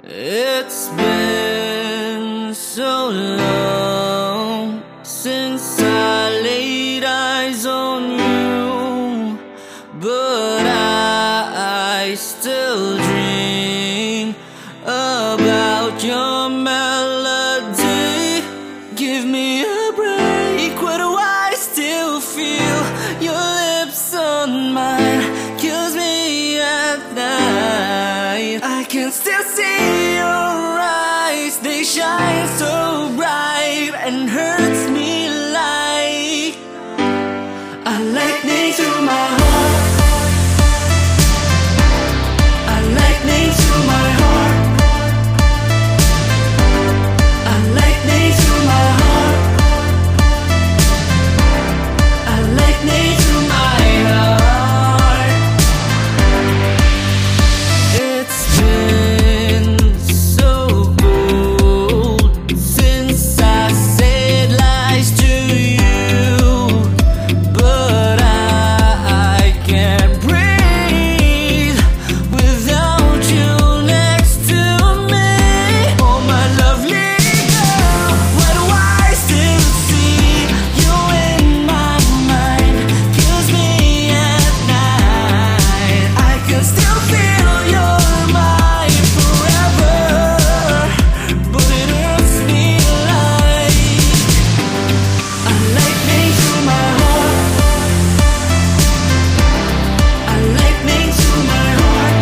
It's been so long since I laid eyes on you, but I still dream about your melody. Give me a break, why do I still feel your lips on mine? Kills me at night. I can still see your eyes, they shine so bright and hurts me like a lightning through my heart. A lightning through my heart. A lightning through my heart. A lightning through my heart. It's been so cold since I said lies to you, but I can't breathe without you next to me. Oh my lovely girl, why do I still see you in my mind? Kills me at night. I can still feel you're mine forever, but it hurts me like a lightning through my heart. A lightning through my heart.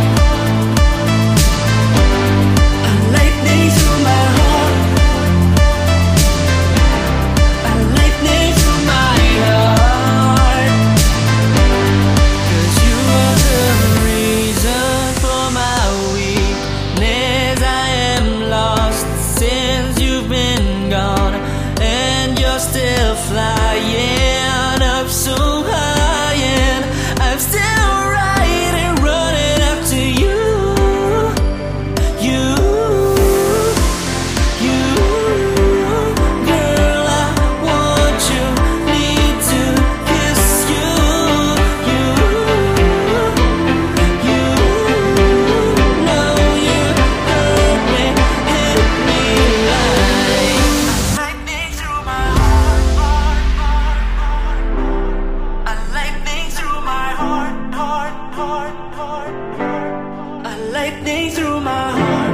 A lightning through my heart. A lightning through my heart. 'Cause you are the reason for my weakness. I am lost since you've been gone, and you're still flying up so high, and I'm still right and running after you. You, girl, I want you, need to kiss you. You know you hurt me, hit me like lightning through my heart. A lightning through my heart. A lightning through my heart.